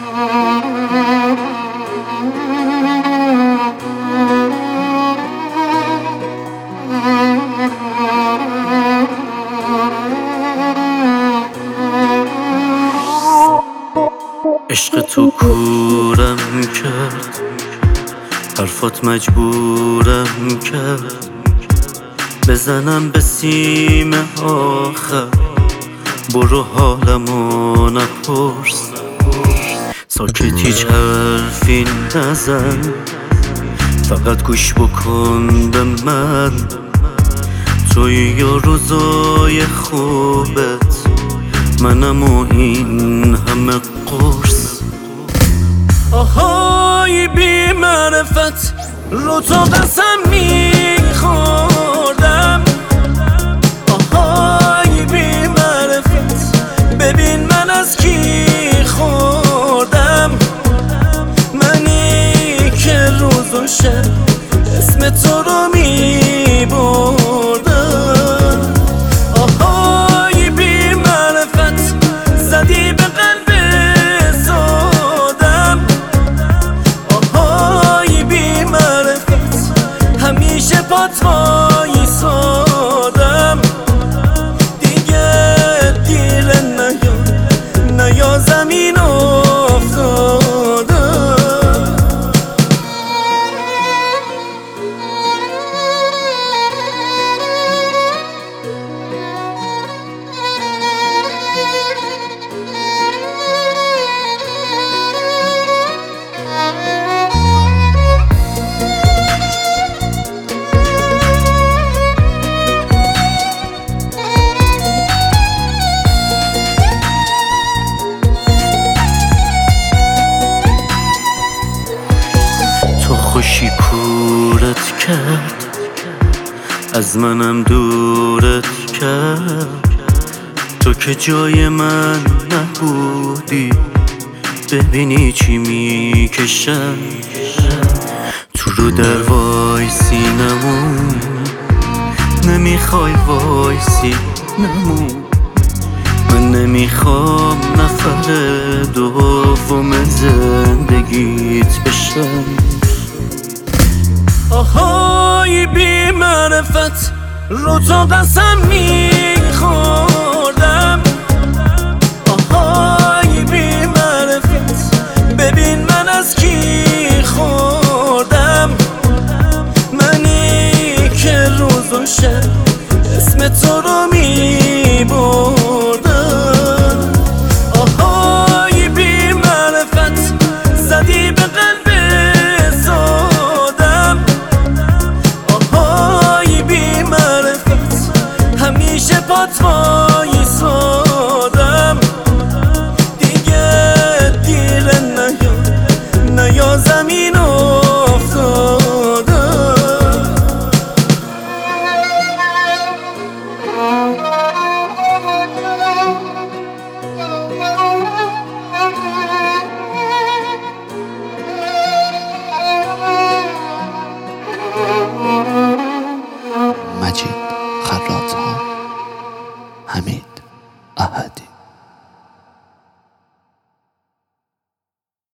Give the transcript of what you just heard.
عشق تو کورم کرد، حرفات مجبورم کرد بزنم به سیم آخر. برو حالمو نپرس، ساکت هیچ حرفی نزن، فقط گوش بکن به من. توی یا روزای خوبت منم و این همه قرص. آهای بی معرفت رو تو قسم میخوردم. آهای بی معرفت ببین من از کی خوردم. منی که روز و شب اسم تو رو میبردم. آهای بی معرفت زدی به قلب سادم. آهای بی معرفت همیشه پات وایسادم. دیگه دیره نیا زمین افتادم. خوشی کورت کرد، از منم دورت کرد. تو که جای من نبودی، ببینی چی میکشم. تو رو در وایسی نمون، نمیخوای وایسی نمون. من نمیخوام نفر دوم زندگیت بشم. آهای بی معرفت رو تو قسم میخوردم. آهای بی معرفت ببین من از کی خوردم. منی که روز و شب اسم تو رو میبردم. آهای بی معرفت زدی به قلب همیشه پات وای